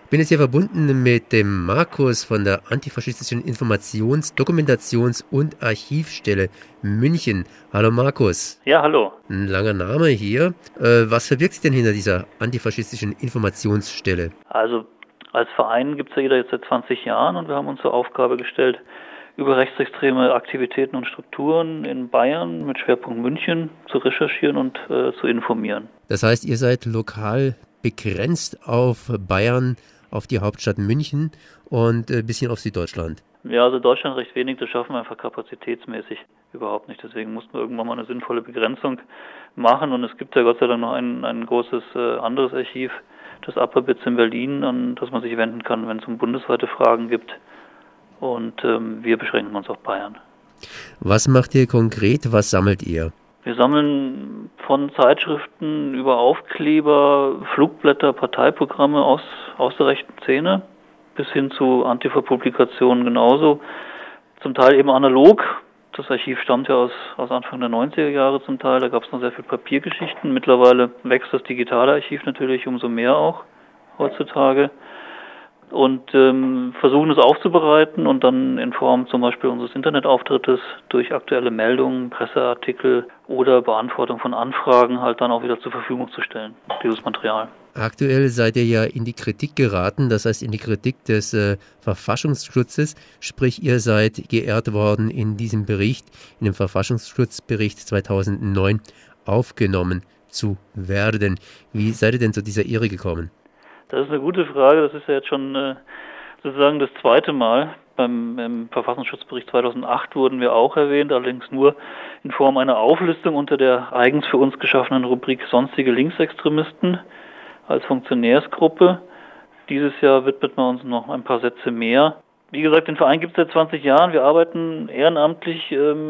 Bin jetzt hier verbunden mit dem Markus von der Antifaschistischen Informations-, Dokumentations- und Archivstelle München. Hallo Markus. Ja, hallo. Ein langer Name hier. Was verbirgt sich denn hinter dieser Antifaschistischen Informationsstelle? Also als Verein gibt es ja jeder jetzt seit 20 Jahren und wir haben uns zur Aufgabe gestellt, über rechtsextreme Aktivitäten und Strukturen in Bayern mit Schwerpunkt München zu recherchieren und zu informieren. Das heißt, ihr seid lokal begrenzt auf Bayern, auf die Hauptstadt München und ein bisschen auf Süddeutschland. Ja, also Deutschland recht wenig, das schaffen wir einfach kapazitätsmäßig überhaupt nicht. Deswegen mussten wir irgendwann mal eine sinnvolle Begrenzung machen und es gibt ja Gott sei Dank noch ein großes anderes Archiv, das Aperbitz in Berlin, an das man sich wenden kann, wenn es um bundesweite Fragen gibt. Und wir beschränken uns auf Bayern. Was macht ihr konkret? Was sammelt ihr? Wir sammeln von Zeitschriften über Aufkleber, Flugblätter, Parteiprogramme aus der rechten Szene bis hin zu Antifa-Publikationen genauso. Zum Teil eben analog. Das Archiv stammt ja aus Anfang der 90er Jahre zum Teil. Da gab es noch sehr viel Papiergeschichten. Mittlerweile wächst das digitale Archiv natürlich umso mehr auch heutzutage. Und versuchen es aufzubereiten und dann in Form zum Beispiel unseres Internetauftrittes durch aktuelle Meldungen, Presseartikel oder Beantwortung von Anfragen halt dann auch wieder zur Verfügung zu stellen, dieses Material. Aktuell seid ihr ja in die Kritik geraten, das heißt in die Kritik des Verfassungsschutzes, sprich ihr seid geehrt worden in diesem Bericht, in dem Verfassungsschutzbericht 2009 aufgenommen zu werden. Wie seid ihr denn zu dieser Ehre gekommen? Das ist eine gute Frage. Das ist ja jetzt schon sozusagen das zweite Mal. Im Verfassungsschutzbericht 2008 wurden wir auch erwähnt, allerdings nur in Form einer Auflistung unter der eigens für uns geschaffenen Rubrik Sonstige Linksextremisten als Funktionärsgruppe. Dieses Jahr widmet man uns noch ein paar Sätze mehr. Wie gesagt, den Verein gibt es seit 20 Jahren. Wir arbeiten ehrenamtlich.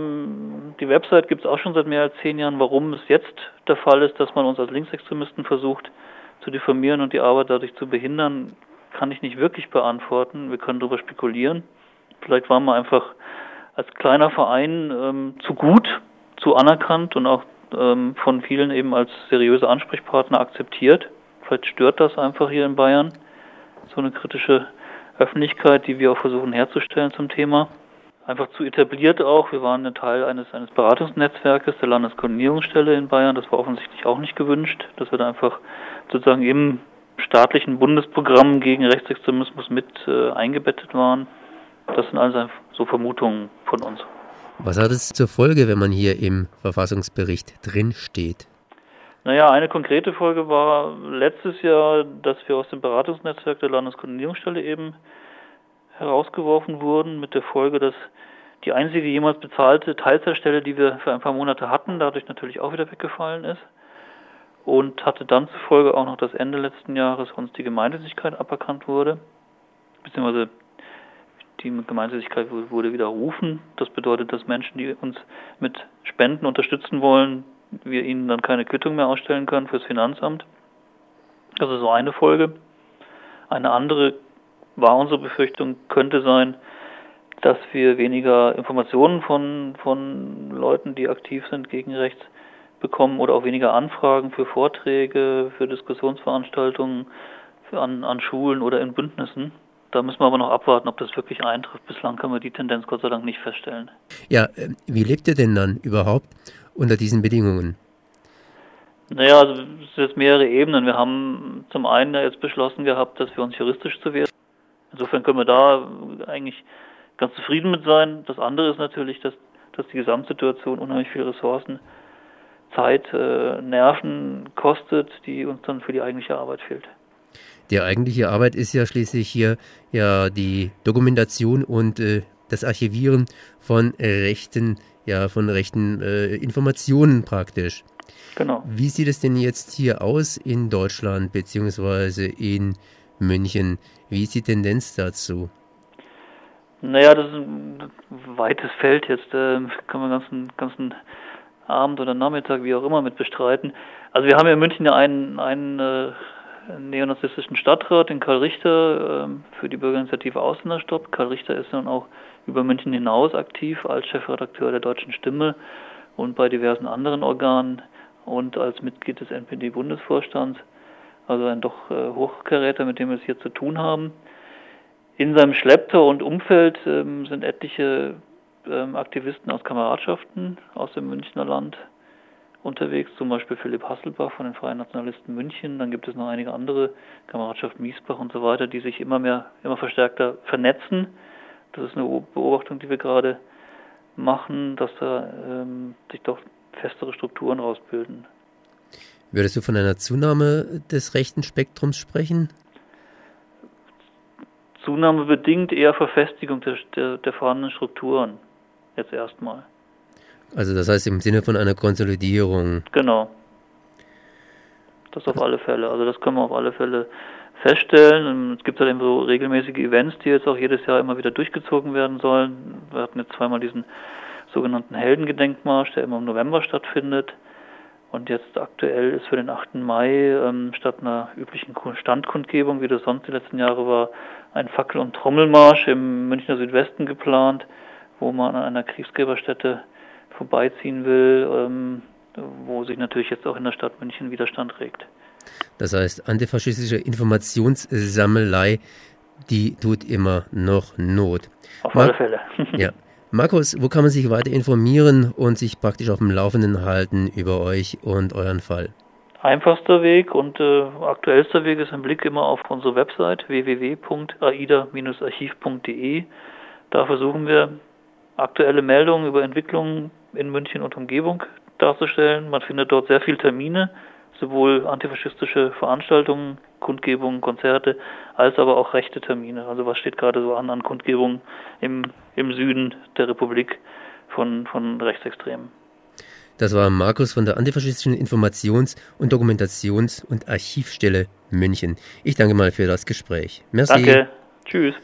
Die Website gibt es auch schon seit mehr als 10 Jahren. Warum es jetzt der Fall ist, dass man uns als Linksextremisten versucht zu diffamieren und die Arbeit dadurch zu behindern, kann ich nicht wirklich beantworten. Wir können darüber spekulieren. Vielleicht waren wir einfach als kleiner Verein zu gut, zu anerkannt und auch von vielen eben als seriöse Ansprechpartner akzeptiert. Vielleicht stört das einfach hier in Bayern, so eine kritische Öffentlichkeit, die wir auch versuchen herzustellen zum Thema. Einfach zu etabliert auch. Wir waren ein Teil eines Beratungsnetzwerkes der Landeskoordinierungsstelle in Bayern. Das war offensichtlich auch nicht gewünscht, dass wir da einfach sozusagen im staatlichen Bundesprogramm gegen Rechtsextremismus mit eingebettet waren. Das sind also so Vermutungen von uns. Was hat es zur Folge, wenn man hier im Verfassungsbericht drin steht? Naja, eine konkrete Folge war letztes Jahr, dass wir aus dem Beratungsnetzwerk der Landeskoordinierungsstelle eben herausgeworfen wurden, mit der Folge, dass die einzige jemals bezahlte Teilzeitstelle, die wir für ein paar Monate hatten, dadurch natürlich auch wieder weggefallen ist. Und hatte dann zur Folge auch noch, dass Ende letzten Jahres uns die Gemeinnützigkeit aberkannt wurde, beziehungsweise die Gemeinnützigkeit wurde widerrufen. Das bedeutet, dass Menschen, die uns mit Spenden unterstützen wollen, wir ihnen dann keine Quittung mehr ausstellen können fürs Finanzamt. Das ist so eine Folge. Eine andere war unsere Befürchtung, könnte sein, dass wir weniger Informationen von Leuten, die aktiv sind gegen rechts, bekommen oder auch weniger Anfragen für Vorträge, für Diskussionsveranstaltungen an Schulen oder in Bündnissen. Da müssen wir aber noch abwarten, ob das wirklich eintrifft. Bislang können wir die Tendenz Gott sei Dank nicht feststellen. Ja, wie lebt ihr denn dann überhaupt unter diesen Bedingungen? Naja, also es sind jetzt mehrere Ebenen. Wir haben zum einen ja jetzt beschlossen gehabt, dass wir uns juristisch zu wehren. Insofern können wir da eigentlich ganz zufrieden mit sein. Das andere ist natürlich, dass die Gesamtsituation unheimlich viele Ressourcen, Zeit, Nerven kostet, die uns dann für die eigentliche Arbeit fehlt. Die eigentliche Arbeit ist ja schließlich hier ja die Dokumentation und das Archivieren von rechten Informationen praktisch. Genau. Wie sieht es denn jetzt hier aus in Deutschland beziehungsweise in München? Wie ist die Tendenz dazu? Naja, das ist ein weites Feld jetzt. Kann man ganzen Abend oder Nachmittag, wie auch immer, mit bestreiten. Also wir haben ja in München ja einen neonazistischen Stadtrat, den Karl Richter, für die Bürgerinitiative Ausländerstopp. Karl Richter ist dann auch über München hinaus aktiv als Chefredakteur der Deutschen Stimme und bei diversen anderen Organen und als Mitglied des NPD-Bundesvorstands. also ein doch Hochkaräter, mit dem wir es hier zu tun haben. In seinem Schlepptau und Umfeld sind etliche Aktivisten aus Kameradschaften aus dem Münchner Land unterwegs, zum Beispiel Philipp Hasselbach von den Freien Nationalisten München. Dann gibt es noch einige andere, Kameradschaft Miesbach und so weiter, die sich immer verstärkter vernetzen. Das ist eine Beobachtung, die wir gerade machen, dass da sich doch festere Strukturen rausbilden. Würdest du von einer Zunahme des rechten Spektrums sprechen? Zunahme bedingt eher Verfestigung der vorhandenen Strukturen, jetzt erstmal. Also das heißt im Sinne von einer Konsolidierung. Genau. Das auf alle Fälle. Also das können wir auf alle Fälle feststellen. Und es gibt halt eben so regelmäßige Events, die jetzt auch jedes Jahr immer wieder durchgezogen werden sollen. Wir hatten jetzt zweimal diesen sogenannten Heldengedenkmarsch, der immer im November stattfindet. Und jetzt aktuell ist für den 8. Mai statt einer üblichen Standkundgebung, wie das sonst die letzten Jahre war, ein Fackel- und Trommelmarsch im Münchner Südwesten geplant, wo man an einer Kriegsgräberstätte vorbeiziehen will, wo sich natürlich jetzt auch in der Stadt München Widerstand regt. Das heißt, antifaschistische Informationssammelei, die tut immer noch Not. Auf alle Fälle. Ja. Markus, wo kann man sich weiter informieren und sich praktisch auf dem Laufenden halten über euch und euren Fall? Einfachster Weg und aktuellster Weg ist ein Blick immer auf unsere Website www.aida-archiv.de. Da versuchen wir, aktuelle Meldungen über Entwicklungen in München und Umgebung darzustellen. Man findet dort sehr viele Termine, sowohl antifaschistische Veranstaltungen, Kundgebungen, Konzerte, als aber auch rechte Termine. Also was steht gerade so an Kundgebungen im Süden der Republik von Rechtsextremen. Das war Markus von der Antifaschistischen Informations- und Dokumentations- und Archivstelle München. Ich danke mal für das Gespräch. Merci. Danke. Tschüss.